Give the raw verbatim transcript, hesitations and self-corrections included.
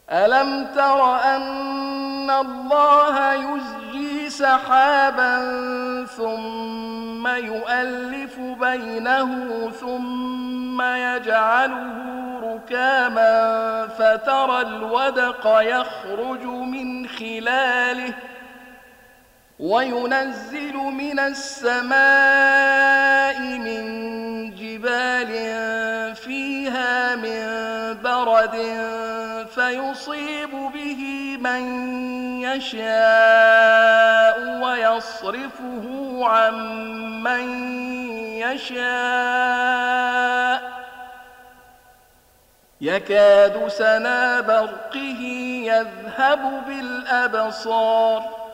ألم تر أن الله يزجي سحابا ثم يؤلف بينه ثم يجعله ركاما فترى الودق يخرج من خلاله وينزل من السماء من جبال فيها من برد فيصيب به من يشاء ويصرفه عن من يشاء يكاد سنا برقه يذهب بالأبصار